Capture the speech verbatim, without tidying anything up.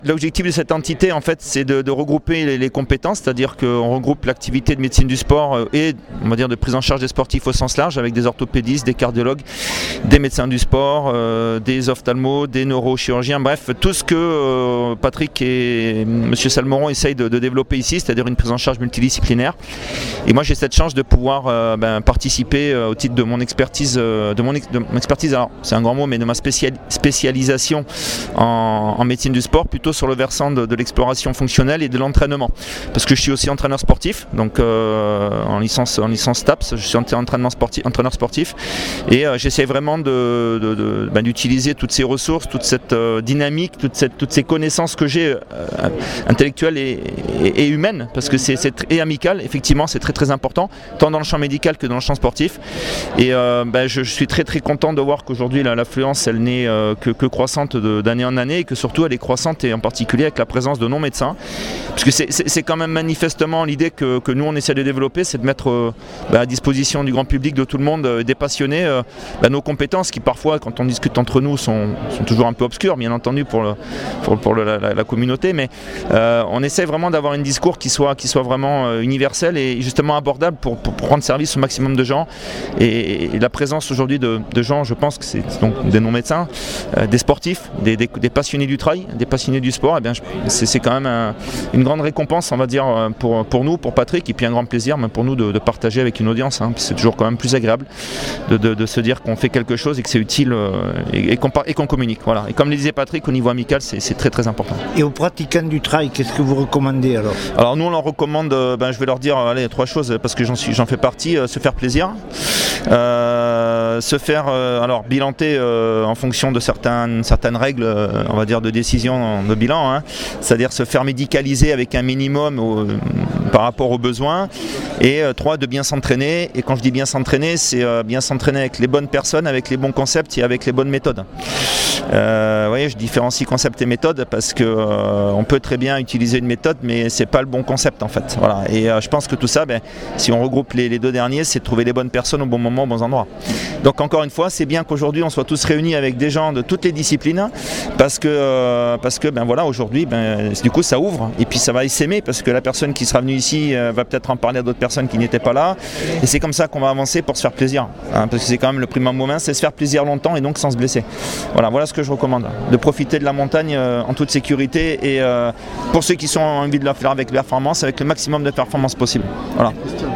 L'objectif de cette entité, en fait, c'est de, de regrouper les, les compétences, c'est-à-dire qu'on regroupe l'activité de médecine du sport et, on va dire, de prise en charge des sportifs au sens large, avec des orthopédistes, des cardiologues, des médecins du sport, euh, des ophtalmos, des neurochirurgiens, bref, tout ce que euh, Patrick et M. Salmeron essayent de, de développer ici, c'est-à-dire une prise en charge multidisciplinaire. Et moi, j'ai cette chance de pouvoir euh, ben, participer euh, au titre de mon expertise, euh, de mon, ex, de mon expertise, alors c'est un grand mot, mais de ma spécial, spécialisation en, en médecine du sport, plutôt sur le versant de, de l'exploration fonctionnelle et de l'entraînement. Parce que je suis aussi entraîneur sportif, donc euh, en licence en licence T A P S, je suis entraînement sportif, entraîneur sportif, et euh, j'essaie vraiment de, de, de, ben, d'utiliser toutes ces ressources, toute cette euh, dynamique, toute cette, toutes ces connaissances que j'ai euh, intellectuelles et, et, et humaines, parce que c'est, c'est et amical, effectivement, c'est très très important, tant dans le champ médical que dans le champ sportif. Et euh, ben, je, je suis très très content de voir qu'aujourd'hui la, l'affluence, elle n'est euh, que, que croissante de, d'année en année, et que surtout elle est croissante, et en particulier avec la présence de non-médecins, parce que c'est, c'est, c'est quand même manifestement l'idée que, que nous on essaie de développer, c'est de mettre euh, bah, à disposition du grand public, de tout le monde, euh, des passionnés, euh, bah, nos compétences qui parfois, quand on discute entre nous, sont, sont toujours un peu obscures, bien entendu, pour, le, pour, pour le, la, la communauté, mais euh, on essaie vraiment d'avoir un discours qui soit, qui soit vraiment euh, universel et justement abordable pour, pour, pour rendre service au maximum de gens. Et, et la présence aujourd'hui de, de gens, je pense que c'est donc des non-médecins, euh, des sportifs, des, des, des passionnés du trail, des passionnés du sport, eh bien, c'est, c'est quand même un, une grande récompense, on va dire, pour, pour nous, pour Patrick, et puis un grand plaisir pour nous de, de partager avec une audience. Hein, c'est toujours quand même plus agréable de, de, de se dire qu'on fait quelque chose et que c'est utile euh, et, et, qu'on, et qu'on communique. Voilà. Et comme le disait Patrick, au niveau amical, c'est, c'est très très important. Et aux pratiquants du trail, qu'est-ce que vous recommandez alors? Alors nous, on leur recommande, ben, je vais leur dire allez, trois choses, parce que j'en, suis, j'en fais partie, euh, se faire plaisir. Euh, se faire euh, alors bilanter euh, en fonction de certaines, certaines règles, euh, on va dire, de décision de bilan, hein, c'est-à-dire se faire médicaliser avec un minimum au, par rapport aux besoins, et euh, trois, de bien s'entraîner. Et quand je dis bien s'entraîner, c'est euh, bien s'entraîner avec les bonnes personnes, avec les bons concepts et avec les bonnes méthodes. Euh, vous voyez, je différencie concept et méthode parce que euh, on peut très bien utiliser une méthode, mais c'est pas le bon concept en fait. Voilà. Et euh, je pense que tout ça, ben, si on regroupe les, les deux derniers, c'est de trouver les bonnes personnes au bon moment, aux bons endroits. Donc encore une fois, c'est bien qu'aujourd'hui on soit tous réunis avec des gens de toutes les disciplines, parce que euh, parce que ben voilà, aujourd'hui, ben du coup ça ouvre et puis ça va s'aimer, parce que la personne qui sera venue ici euh, va peut-être en parler à d'autres personnes qui n'étaient pas là, et c'est comme ça qu'on va avancer pour se faire plaisir, hein, parce que c'est quand même le premier moment, c'est se faire plaisir longtemps et donc sans se blesser. Voilà, voilà ce que je recommande, de profiter de la montagne euh, en toute sécurité, et euh, pour ceux qui sont envie de la faire avec performance, avec le maximum de performance possible. Voilà.